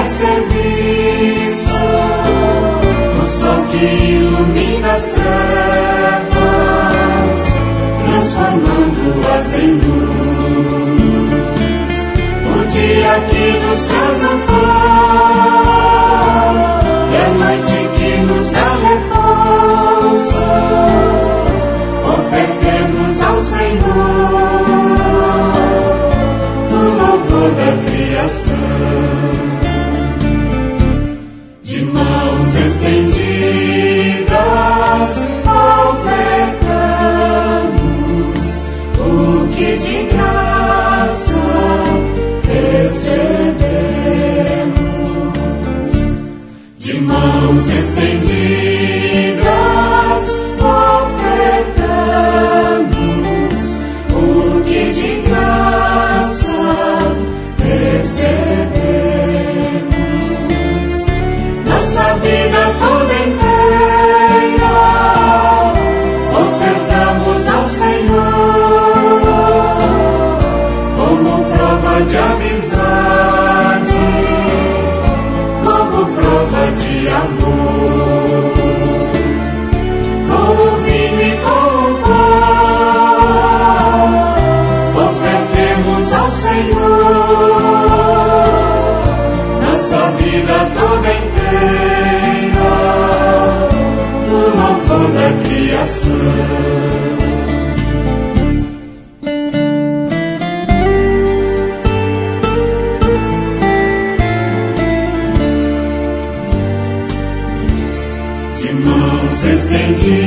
serviço, o sol que ilumina as trevas, transformando-as em luz. O dia que nos traz o pão e a noite que nos dá repouso, ofertemos ao Senhor o louvor da criação. De mãos estendidas ofertamos o que de graça recebemos. De mãos estendidas ofertamos o que de graça recebemos. Nossa vida toda inteira ofertamos ao Senhor como prova de amizade, como prova de amor. Com o vinho e com o pão ofertemos ao Senhor nossa vida toda inteira, o louvor da criação. De mãos estendidas